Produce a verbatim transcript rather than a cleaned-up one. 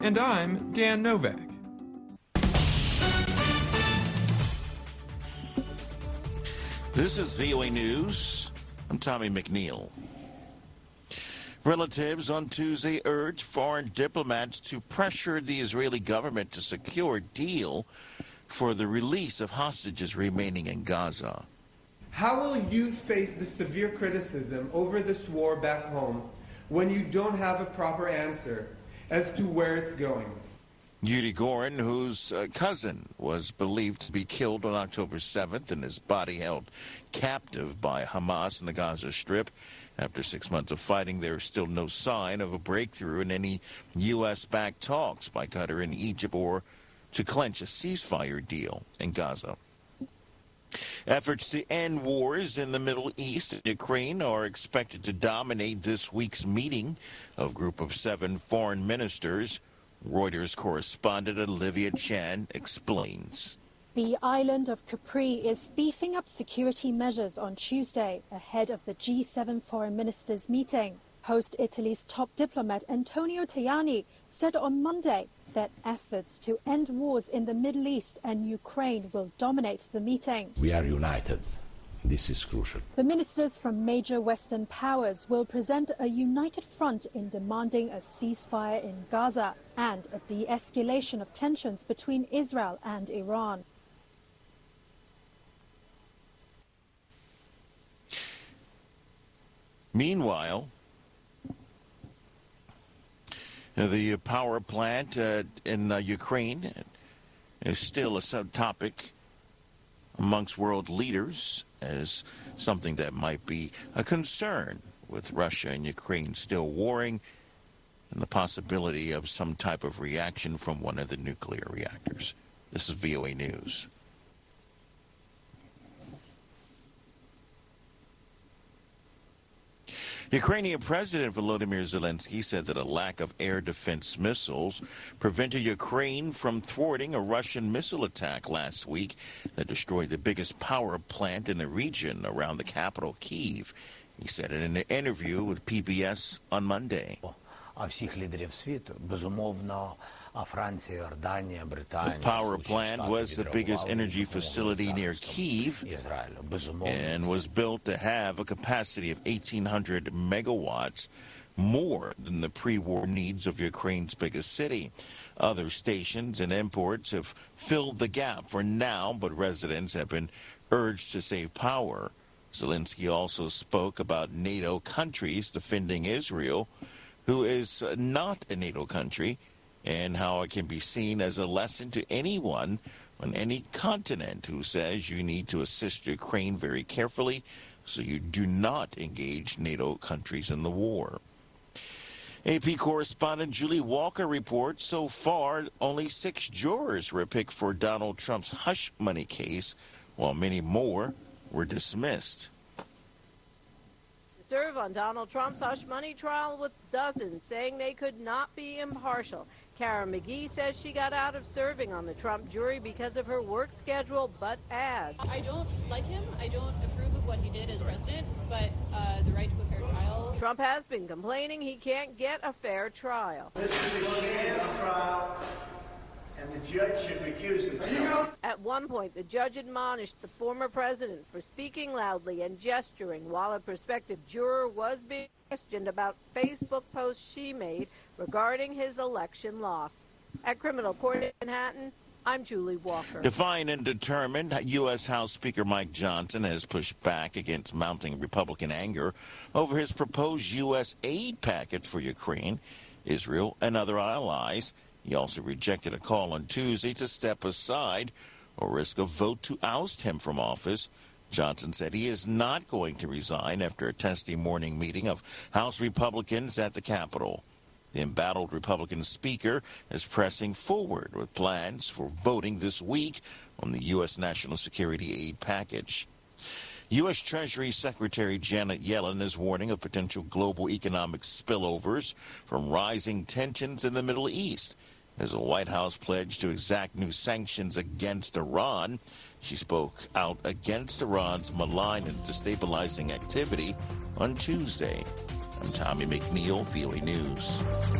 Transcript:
And I'm Dan Novak. This is V O A News. I'm Tommy McNeil. Relatives on Tuesday urged foreign diplomats to pressure the Israeli government to secure a deal for the release of hostages remaining in Gaza. How will you face the severe criticism over this war back home when you don't have a proper answer as to where it's going? Yudi Gorin, whose uh, cousin was believed to be killed on October seventh and his body held captive by Hamas in the Gaza Strip. After six months of fighting, there is still no sign of a breakthrough in any U S-backed talks by Qatar and Egypt or to clinch a ceasefire deal in Gaza. Efforts to end wars in the Middle East and Ukraine are expected to dominate this week's meeting of a group of seven foreign ministers. Reuters correspondent Olivia Chan explains. The island of Capri is beefing up security measures on Tuesday ahead of the G seven foreign ministers meeting. Host Italy's top diplomat Antonio Tajani said on Monday that efforts to end wars in the Middle East and Ukraine will dominate the meeting. We are united. This is crucial. The ministers from major Western powers will present a united front in demanding a ceasefire in Gaza and a de-escalation of tensions between Israel and Iran. Meanwhile, the power plant uh, in uh, Ukraine is still a subtopic amongst world leaders as something that might be a concern with Russia and Ukraine still warring and the possibility of some type of reaction from one of the nuclear reactors. This is V O A News. Ukrainian President Volodymyr Zelensky said that a lack of air defense missiles prevented Ukraine from thwarting a Russian missile attack last week that destroyed the biggest power plant in the region around the capital, Kyiv. He said it in an interview with P B S on Monday. The power plant was the biggest energy facility near Kyiv and was built to have a capacity of eighteen hundred megawatts, more than the pre-war needs of Ukraine's biggest city. Other stations and imports have filled the gap for now, but residents have been urged to save power. Zelensky also spoke about NATO countries defending Israel, who is not a NATO country, and how it can be seen as a lesson to anyone on any continent who says you need to assist Ukraine very carefully so you do not engage NATO countries in the war. A P correspondent Julie Walker reports so far only six jurors were picked for Donald Trump's hush money case, while many more were dismissed. Serve on Donald Trump's hush money trial with dozens saying they could not be impartial. Karen McGee says she got out of serving on the Trump jury because of her work schedule, but adds, I don't like him. I don't approve of what he did as president, but uh, the right to a fair trial. Trump has been complaining he can't get a fair trial. This is a sham trial, and the judge should recuse himself. At one point, the judge admonished the former president for speaking loudly and gesturing while a prospective juror was being questioned about Facebook posts she made regarding his election loss. At Criminal Court in Manhattan, I'm Julie Walker. Defiant and determined, U S House Speaker Mike Johnson has pushed back against mounting Republican anger over his proposed U S aid package for Ukraine, Israel, and other allies. He also rejected a call on Tuesday to step aside or risk a vote to oust him from office. Johnson said he is not going to resign after a testy morning meeting of House Republicans at the Capitol. The embattled Republican Speaker is pressing forward with plans for voting this week on the U S national security aid package. U S Treasury Secretary Janet Yellen is warning of potential global economic spillovers from rising tensions in the Middle East. As the White House pledged to exact new sanctions against Iran, she spoke out against Iran's malign and destabilizing activity on Tuesday. I'm Tommy McNeil, V O A News.